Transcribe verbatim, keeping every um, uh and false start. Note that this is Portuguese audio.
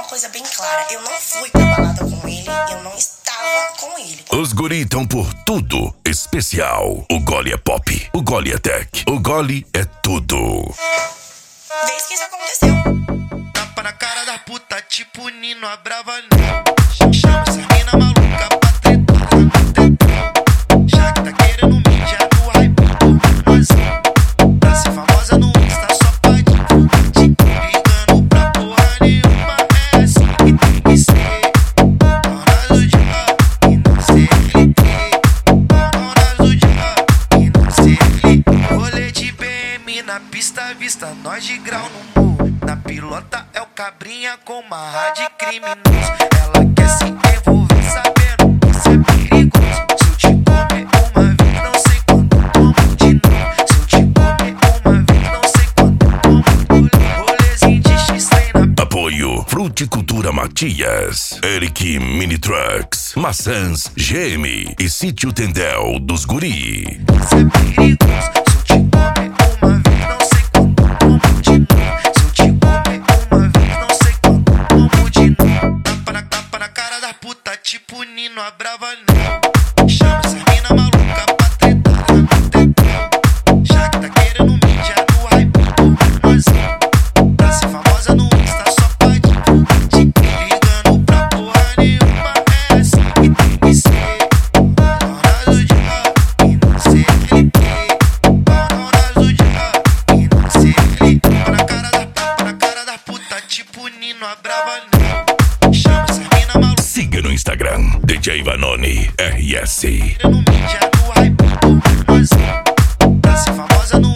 coisa bem clara. Eu não fui pra balada com ele, eu não estava com ele. Os guri tão por tudo especial. O Gole é pop, o Gole é tech, o Gole é tudo. Desde que isso aconteceu. Tapa na cara da puta, tipo Nino Abravanel. Chama essa mina maluca pra tretar no tetão. Já que tá querendo mijar no hype do razão. Pra ser famosa no Insta só pode curtir. Ligando pra porra nenhuma, é assim que tem que ser. Ronaldo de rock e não sei ele ter. Ronaldo de rock e não sei ele ter. Rolê de B M na pista, vista nós de grau no morro. Na pilota é o cabrinha com marra de criminoso. Ela quer se envolver sabendo que isso é perigoso. Se eu te comer uma vez, não sei quando como de novo. Se eu te comer uma vez, não sei quando como de novo. Rolezinho de X trem na... Apoio Fruticultura Matias, Eric Mini Trucks, Maçãs G M e Sítio Tendel dos Guri. Isso é perigoso. Se eu te comer uma vez, não sei quando como de novo. Se eu te comer uma vez, não sei quando como de novo. Tapa na, tapa na cara da puta, tipo Nino Abravanel. Chama essa mina maluca pra tretar no tetão. Já que tá querendo mijar no hype do razão. Pra ser famosa no Insta só pode curtir. Ligando pra porra nenhuma, é assim que tem que ser. Ronaldo de rock e não sei ele ter. Ronaldo de rock e não sei ele ter. Tapa na cara da, tapa na cara da puta, tipo Nino Abravanel. Chama essa mina maluca. Siga no Instagram, D J Vanoni R S. Querendo mijar no hype do razão. Pra ser famosa no